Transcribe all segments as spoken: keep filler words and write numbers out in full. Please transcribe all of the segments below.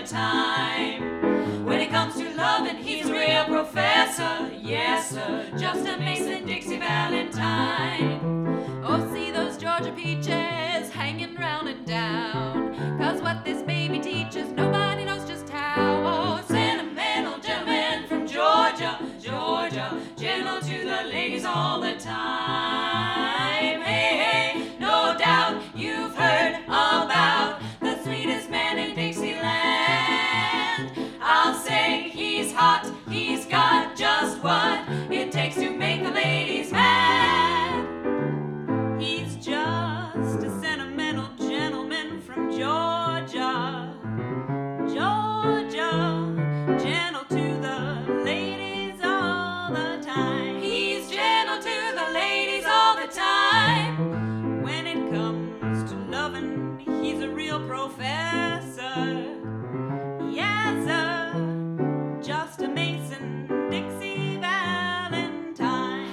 time. When it comes to loving, he's a real professor. Yes, sir, just a Mason Dixie Valentine. Oh, see those Georgia peaches hanging round and down, 'cause what this baby teaches, nobody knows just how. Oh, sentimental gentleman from Georgia, Georgia, gentle to the ladies all the time. Hey, hey, no doubt you've heard about the sweetest man in Dixieland. I'll say he's hot, he's got just what it takes to make the ladies mad. He's just a sentimental gentleman from Georgia, Georgia, gentle to the ladies all the time. He's gentle to the ladies all the time. When it comes to loving, he's a real professor. Yes, sir, just a Mason Dixie Valentine.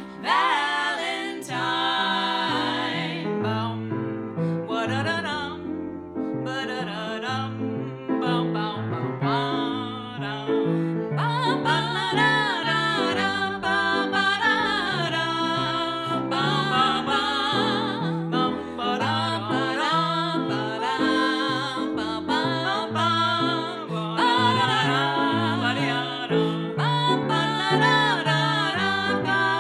Valentine. Bum, wa-da-da-dum, ba-da-da-dum, bum, bum, bum, ba-dum. Bum, ba-da-da-dum, ba-ba-da-dum, bum, bum, bum, bum, ba-da-da-dum, ba-dum, bum, bum, bum, ba-da-da-dum, ba-da-da-dum, bum, ba-da-da-dum,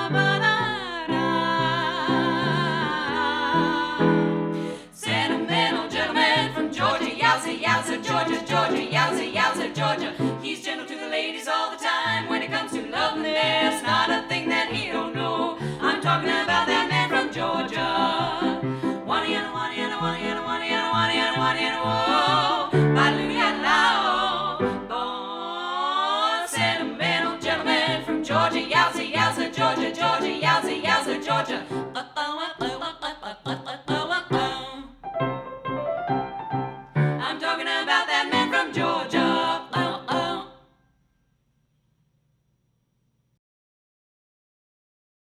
ba-ba-da-dum. Sentimental gentleman from Georgia, yowza, yowza, Georgia, Georgia, yowza, yowza, Georgia. He's gentle to the ladies all the time. When it comes to loving, there's not a thing that he don't know. I'm talking about that man from Georgia. Wanna yana, wanna yana, wanna yana, wanna yana, wanna yana, wanna yana, whoa. Ba-loo-ya-la-oh. Oh, sentimental gentleman from Georgia, yowza, yowza, Georgia, Georgia, yowza, yowza, Georgia.